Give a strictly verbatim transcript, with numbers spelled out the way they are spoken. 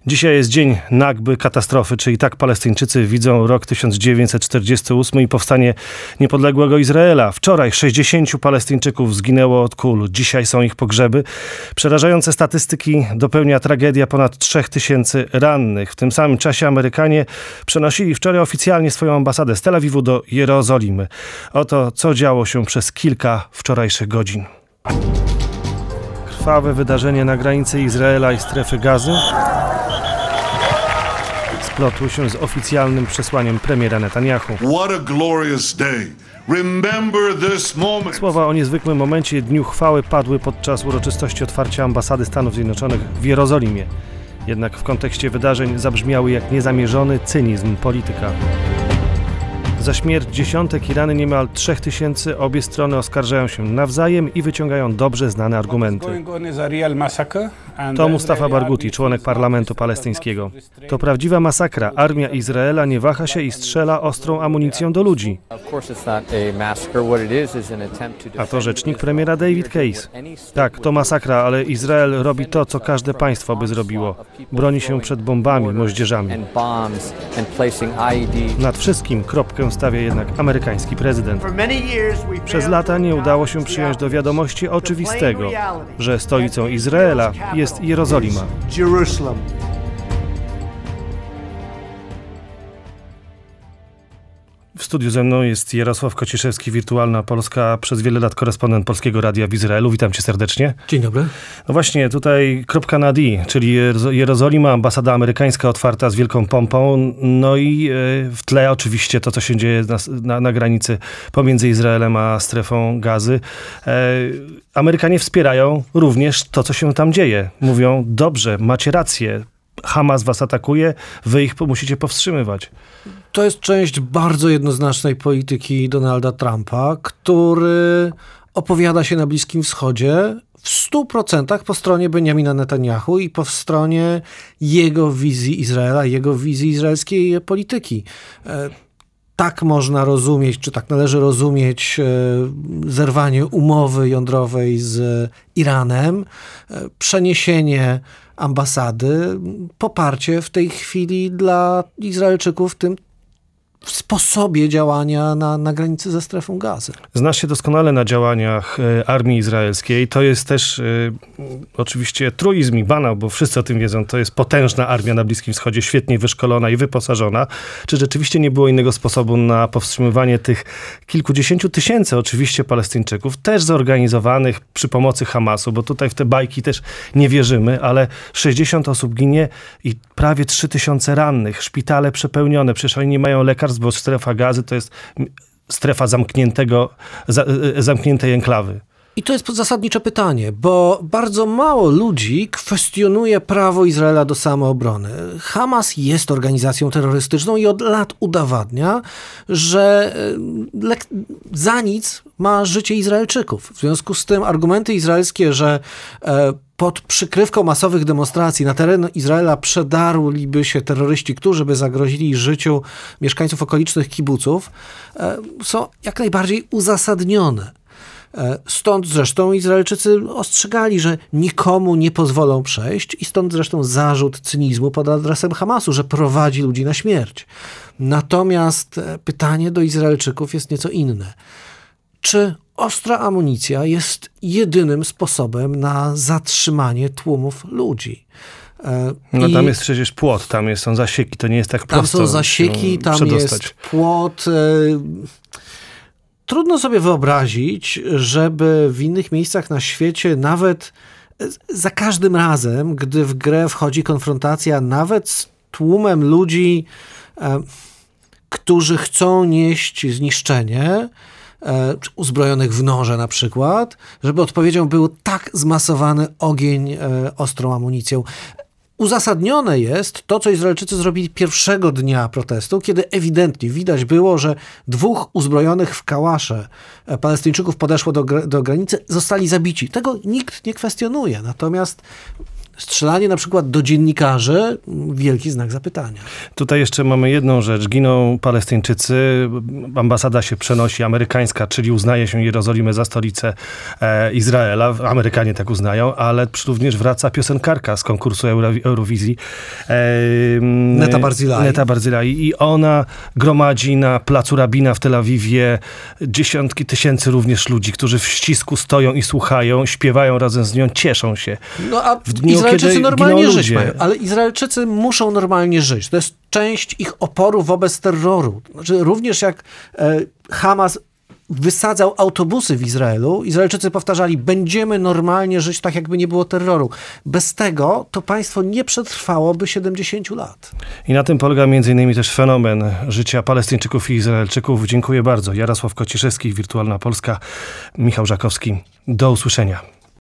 Dzisiaj jest dzień Nakby, katastrofy, czyli tak Palestyńczycy widzą rok tysiąc dziewięćset czterdziesty ósmy i powstanie niepodległego Izraela. Wczoraj sześćdziesięciu Palestyńczyków zginęło od kul. Dzisiaj są ich pogrzeby. Przerażające statystyki dopełnia tragedia ponad trzech tysięcy rannych. W tym samym czasie Amerykanie przenosili wczoraj oficjalnie swoją ambasadę z Tel Awiwu do Jerozolimy. Oto, co działo się przez kilka wczorajszych godzin. Krwawe wydarzenie na granicy Izraela i strefy Gazy splotły się z oficjalnym przesłaniem premiera Netanyahu. What a glorious day. Remember this moment. Słowa o niezwykłym momencie, dniu chwały padły podczas uroczystości otwarcia ambasady Stanów Zjednoczonych w Jerozolimie. Jednak w kontekście wydarzeń zabrzmiały jak niezamierzony cynizm polityka. Za śmierć dziesiątek i rany niemal trzech tysięcy obie strony oskarżają się nawzajem i wyciągają dobrze znane argumenty. To Mustafa Barghouti, członek parlamentu palestyńskiego. To prawdziwa masakra. Armia Izraela nie waha się i strzela ostrą amunicją do ludzi. A to rzecznik premiera David Case. Tak, to masakra, ale Izrael robi to, co każde państwo by zrobiło. Broni się przed bombami, moździerzami. Nad wszystkim kropkę stawia jednak amerykański prezydent. Przez lata nie udało się przyjąć do wiadomości oczywistego, że stolicą Izraela jest Jerozolima. W studiu ze mną jest Jarosław Kociszewski, Wirtualna Polska, przez wiele lat korespondent Polskiego Radia w Izraelu. Witam cię serdecznie. Dzień dobry. No właśnie, tutaj kropka na D, czyli Jerozolima, ambasada amerykańska otwarta z wielką pompą, no i w tle oczywiście to, co się dzieje na, na, na granicy pomiędzy Izraelem a strefą Gazy. Amerykanie wspierają również to, co się tam dzieje. Mówią, dobrze, macie rację, Hamas was atakuje, wy ich musicie powstrzymywać. To jest część bardzo jednoznacznej polityki Donalda Trumpa, który opowiada się na Bliskim Wschodzie w stu procentach po stronie Benjamina Netanyahu i po stronie jego wizji Izraela, jego wizji izraelskiej polityki. Tak można rozumieć, czy tak należy rozumieć zerwanie umowy jądrowej z Iranem, przeniesienie ambasady, poparcie w tej chwili dla Izraelczyków w tym sposobie działania na, na granicy ze strefą Gazy. Znasz się doskonale na działaniach e, armii izraelskiej. To jest też e, oczywiście truizm i banał, bo wszyscy o tym wiedzą. To jest potężna armia na Bliskim Wschodzie, świetnie wyszkolona i wyposażona. Czy rzeczywiście nie było innego sposobu na powstrzymywanie tych kilkudziesięciu tysięcy oczywiście Palestyńczyków, też zorganizowanych przy pomocy Hamasu, bo tutaj w te bajki też nie wierzymy, ale sześćdziesiąt osób ginie i prawie trzy tysiące rannych, szpitale przepełnione, przecież oni nie mają lekarstw, bo strefa Gazy to jest strefa zamkniętego, za, zamkniętej enklawy. I to jest zasadnicze pytanie, bo bardzo mało ludzi kwestionuje prawo Izraela do samoobrony. Hamas jest organizacją terrorystyczną i od lat udowadnia, że za nic ma życie Izraelczyków. W związku z tym argumenty izraelskie, że pod przykrywką masowych demonstracji na teren Izraela przedarliby się terroryści, którzy by zagrozili życiu mieszkańców okolicznych kibuców, są jak najbardziej uzasadnione. Stąd zresztą Izraelczycy ostrzegali, że nikomu nie pozwolą przejść i stąd zresztą zarzut cynizmu pod adresem Hamasu, że prowadzi ludzi na śmierć. Natomiast pytanie do Izraelczyków jest nieco inne. Czy ostra amunicja jest jedynym sposobem na zatrzymanie tłumów ludzi? No I tam jest przecież płot, tam jest, są zasieki, to nie jest tak prosto. Tam są zasieki, tam przedostać. jest płot. Trudno sobie wyobrazić, żeby w innych miejscach na świecie nawet za każdym razem, gdy w grę wchodzi konfrontacja nawet z tłumem ludzi, e, którzy chcą nieść zniszczenie, e, uzbrojonych w noże na przykład, żeby odpowiedzią był tak zmasowany ogień e, ostrą amunicją. Uzasadnione jest to, co Izraelczycy zrobili pierwszego dnia protestu, kiedy ewidentnie widać było, że dwóch uzbrojonych w kałasze Palestyńczyków podeszło do, do granicy, zostali zabici. Tego nikt nie kwestionuje. Natomiast Strzelanie na przykład do dziennikarzy, wielki znak zapytania. Tutaj jeszcze mamy jedną rzecz. Giną Palestyńczycy, ambasada się przenosi amerykańska, czyli uznaje się Jerozolimę za stolicę e, Izraela. Amerykanie tak uznają, ale również wraca piosenkarka z konkursu Euro, Eurowizji. E, Neta Barzilai. Neta Barzilai. I ona gromadzi na placu Rabina w Tel Awiwie dziesiątki tysięcy również ludzi, którzy w ścisku stoją i słuchają, śpiewają razem z nią, cieszą się. No a W dniu, Izraelczycy kiedy normalnie giną żyć ludzie. mają, ale Izraelczycy muszą normalnie żyć. To jest część ich oporu wobec terroru. Znaczy, również jak e, Hamas wysadzał autobusy w Izraelu, Izraelczycy powtarzali, będziemy normalnie żyć tak, jakby nie było terroru. Bez tego to państwo nie przetrwałoby siedemdziesiąt lat. I na tym polega między innymi też fenomen życia Palestyńczyków i Izraelczyków. Dziękuję bardzo. Jarosław Kociszewski, Wirtualna Polska, Michał Żakowski. Do usłyszenia.